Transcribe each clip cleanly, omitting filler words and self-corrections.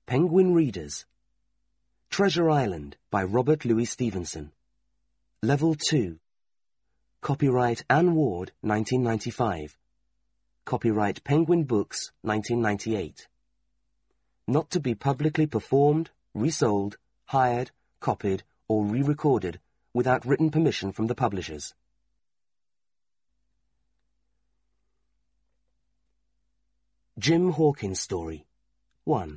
Penguin Readers. Treasure Island by Robert Louis Stevenson. Level 2. Copyright Anne Ward, 1995. Copyright Penguin Books, 1998. Not to be publicly performed, resold, hired, copied, or re-recorded without written permission from the publishers. Jim Hawkins Story 1.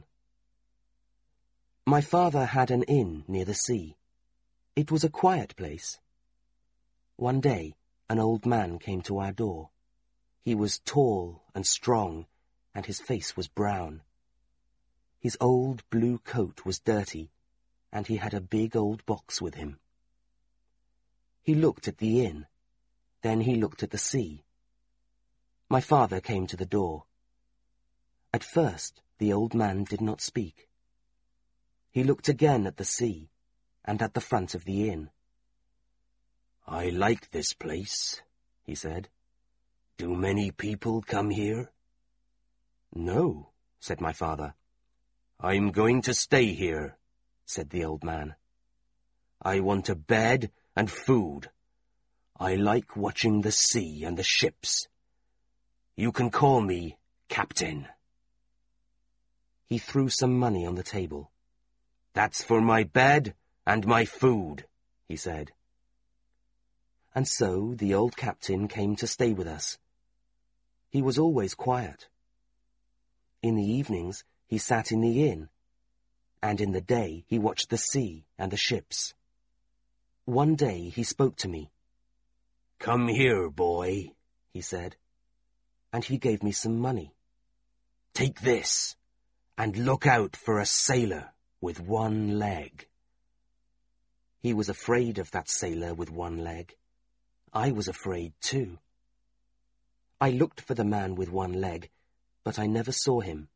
My father had an inn near the sea. It was a quiet place. One day, an old man came to our door. He was tall and strong, and his face was brown. His old blue coat was dirty, and he had a big old box with him. He looked at the inn. Then he looked at the sea. My father came to the door. At first, the old man did not speak. He looked again at the sea, and at the front of the inn. "I like this place," he said. "Do many people come here?" "No," said my father. "I'm going to stay here," said the old man. "I want a bed and food. I like watching the sea and the ships. You can call me Captain." He threw some money on the table. "That's for my bed and my food," he said. And so the old captain came to stay with us. He was always quiet. In the evenings, he sat in the inn, and in the day he watched the sea and the ships. One day he spoke to me. "Come here, boy," he said, and he gave me some money. "Take this, and look out for a sailor with one leg." He was afraid of that sailor with one leg. I was afraid too. I looked for the man with one leg, but I never saw him.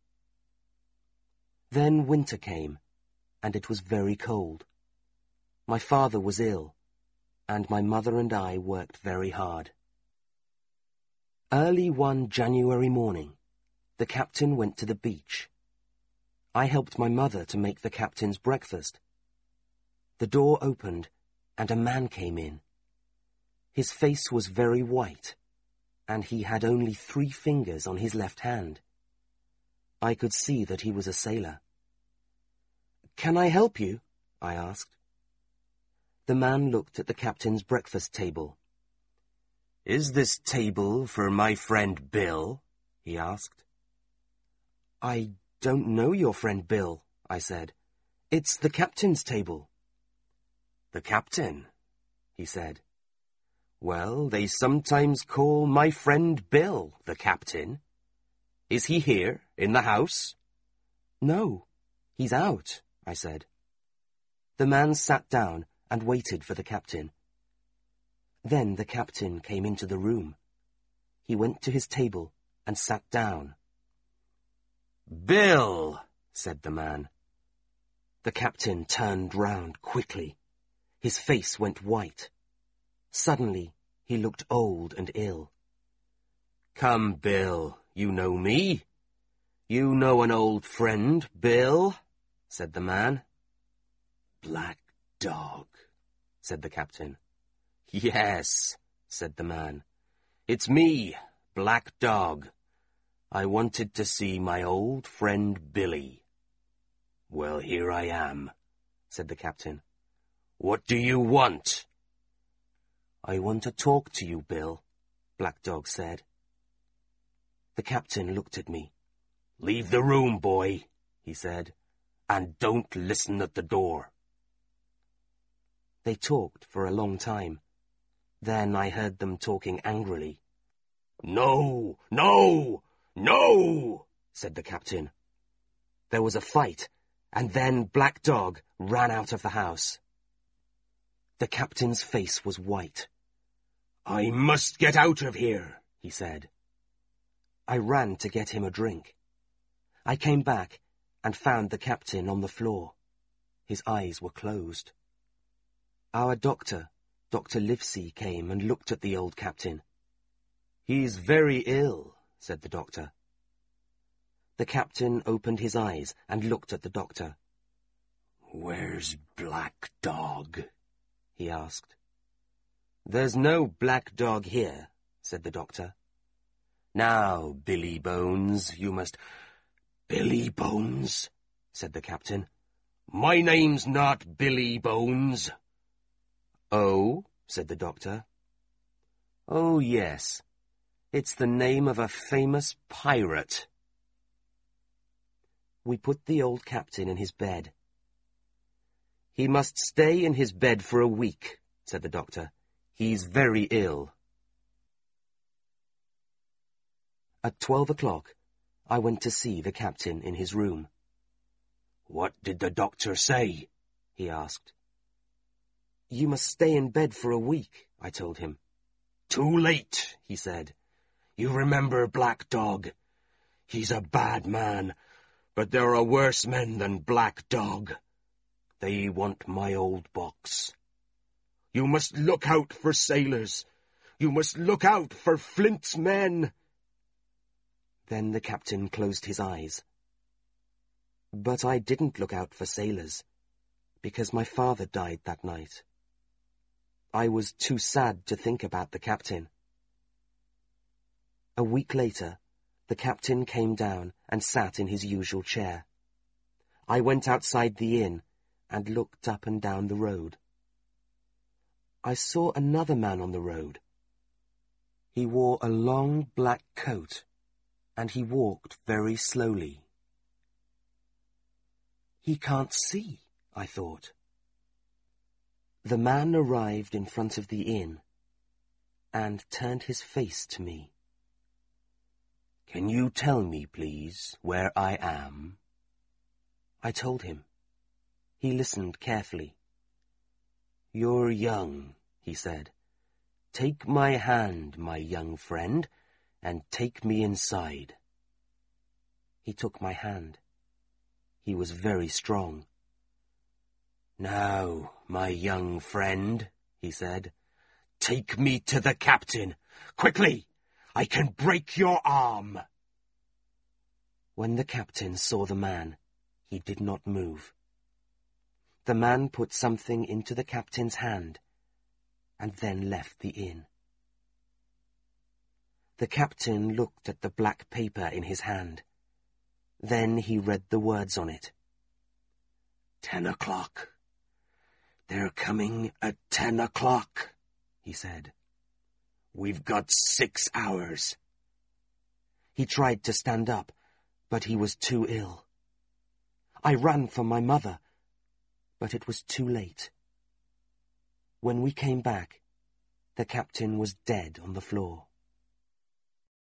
Then winter came, and it was very cold. My father was ill, and my mother and I worked very hard. Early one January morning, the captain went to the beach. I helped my mother to make the captain's breakfast. The door opened, and a man came in. His face was very white, and he had only 3 fingers on his left hand. I could see that he was a sailor. "Can I help you?" I asked. The man looked at the captain's breakfast table. "Is this table for my friend Bill?" he asked. "I don't know your friend Bill," I said. "It's the captain's table." "The captain?" he said. "Well, they sometimes call my friend Bill the captain. Is he here, in the house?" "No, he's out," I said. The man sat down and waited for the captain. Then the captain came into the room. He went to his table and sat down. "Bill," said the man. The captain turned round quickly. His face went white. Suddenly, he looked old and ill. "Come, Bill, you know me. You know an old friend, Bill," said the man. "Black Dog," said the captain. "Yes," said the man. "It's me, Black Dog. I wanted to see my old friend Billy." "Well, here I am," said the captain. "What do you want?" "I want to talk to you, Bill," Black Dog said. The captain looked at me. "Leave the room, boy," he said, "and don't listen at the door." They talked for a long time. Then I heard them talking angrily. "No, no, no," said the captain. There was a fight, and then Black Dog ran out of the house. The captain's face was white. "I must get out of here," he said. I ran to get him a drink. I came back and found the captain on the floor. His eyes were closed. Our doctor, Dr. Livesey, came and looked at the old captain. "He's very ill," said the doctor. The captain opened his eyes and looked at the doctor. "Where's Black Dog?" he asked. "There's no Black Dog here," said the doctor. "Now, Billy Bones, you must—" "Billy Bones?" said the captain. "My name's not Billy Bones." "Oh?" said the doctor. "Oh, yes. It's the name of a famous pirate." We put the old captain in his bed. "He must stay in his bed for a week," said the doctor. "He's very ill." At 12 o'clock, I went to see the captain in his room. "What did the doctor say?" he asked. "You must stay in bed for a week," I told him. "Too late," he said. "You remember Black Dog? He's a bad man, but there are worse men than Black Dog. They want my old box. You must look out for sailors. You must look out for Flint's men." Then the captain closed his eyes. But I didn't look out for sailors, because my father died that night. I was too sad to think about the captain. A week later, the captain came down and sat in his usual chair. I went outside the inn and looked up and down the road. I saw another man on the road. He wore a long black coat, and he walked very slowly. "He can't see," I thought. The man arrived in front of the inn and turned his face to me. "Can you tell me, please, where I am?" I told him. He listened carefully. "You're young," he said. "Take my hand, my young friend, and take me inside." He took my hand. He was very strong. "Now, my young friend," he said, "take me to the captain. Quickly! I can break your arm." When the captain saw the man, he did not move. The man put something into the captain's hand and then left the inn. The captain looked at the black paper in his hand. Then he read the words on it. 10 o'clock. They're coming at 10 o'clock, he said. We've got 6 hours. He tried to stand up, but he was too ill. I ran for my mother, but it was too late. When we came back, the captain was dead on the floor.